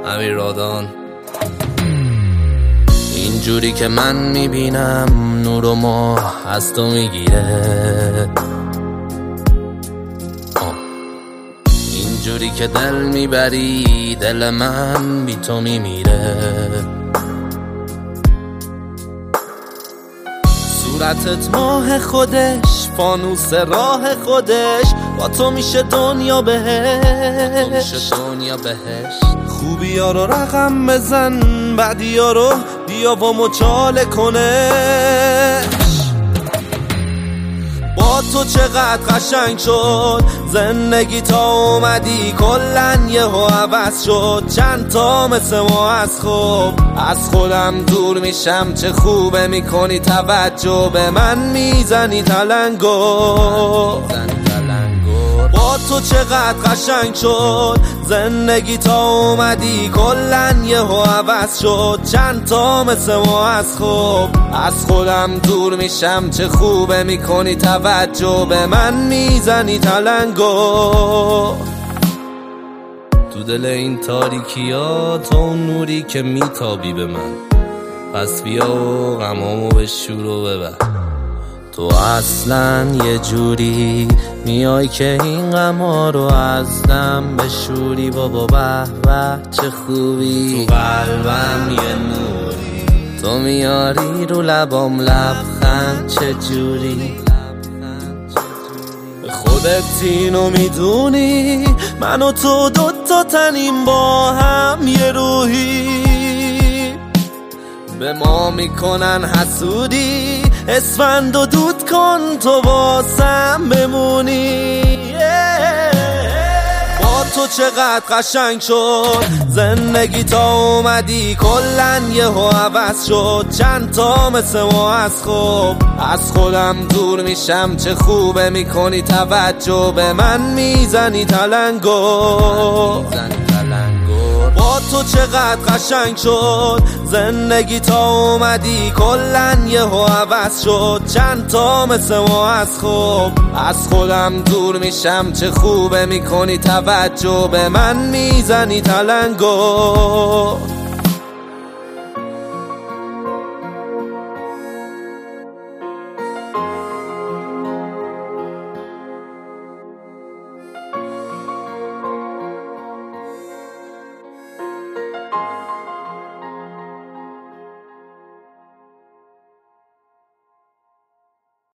امیر رادان. اینجوری که من میبینم نور و ماه از تو میگیره، اینجوری که دل میبری دل من بی تو میمیره. صورتت ماه خودش، فانوس راه خودش، با تو میشه دنیا بهش. خوبی ها رو رقم بزن، بعدی ها رو بیا و مچاله کنش. با تو چقدر قشنگ شد زندگی تا اومدی، کلن یهو عوض شد. چند تا مثل ما از خودم دور میشم. چه خوبه میکنی توجه به من، میزنی تلنگو. با تو چقدر قشنگ شد زندگی تا اومدی، کلن یهو عوض شد. چند تا مثل ما از خودم دور میشم. چه خوبه میکنی توجه به من، میزنی تلنگو. تو دل این تاریکی ها تو اون نوری که میتابی به من، پس بیا و غمامو به شور و ببر. تو اصلا یه جوری میای که این غما رو از دم بشوری. بابا به به چه خوبی، تو قلبم یه نوری، تو میاری رو لبام لبخند. چه جوری خودت اینو میدونی، من و تو دوتا تنیم با هم یه روحی. به ما میکنن حسودی، اسفند و دود کن تو واسم بمونی. با تو چقدر قشنگ شد زندگی تا اومدی، کلن یهو عوض شد. چند تا مثل ما از خودم دور میشم. چه خوبه میکنی توجه به من، میزنی تلنگو. با تو چقدر قشنگ شد زندگی تا اومدی، کلن یهو عوض شد. چند تا مثل ما از خودم دور میشم. چه خوبه میکنی توجه به من، میزنی تلنگو.